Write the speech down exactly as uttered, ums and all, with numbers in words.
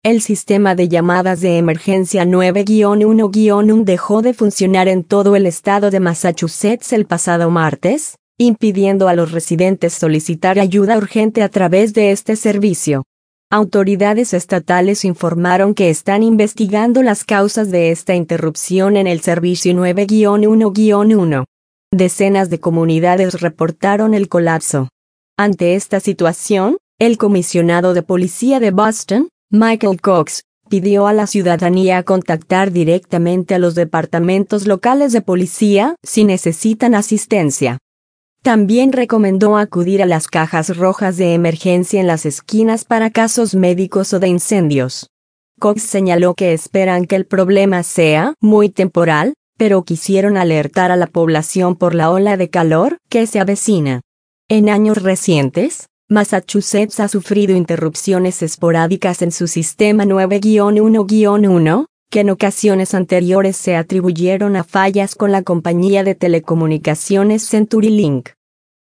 El sistema de llamadas de emergencia nueve uno uno dejó de funcionar en todo el estado de Massachusetts el pasado martes, impidiendo a los residentes solicitar ayuda urgente a través de este servicio. Autoridades estatales informaron que están investigando las causas de esta interrupción en el servicio nueve uno uno. Decenas de comunidades reportaron el colapso. Ante esta situación, el comisionado de policía de Boston, Michael Cox, pidió a la ciudadanía contactar directamente a los departamentos locales de policía si necesitan asistencia. También recomendó acudir a las cajas rojas de emergencia en las esquinas para casos médicos o de incendios. Cox señaló que esperan que el problema sea muy temporal, pero quisieron alertar a la población por la ola de calor que se avecina. En años recientes, Massachusetts ha sufrido interrupciones esporádicas en su sistema nueve uno uno, que en ocasiones anteriores se atribuyeron a fallas con la compañía de telecomunicaciones CenturyLink.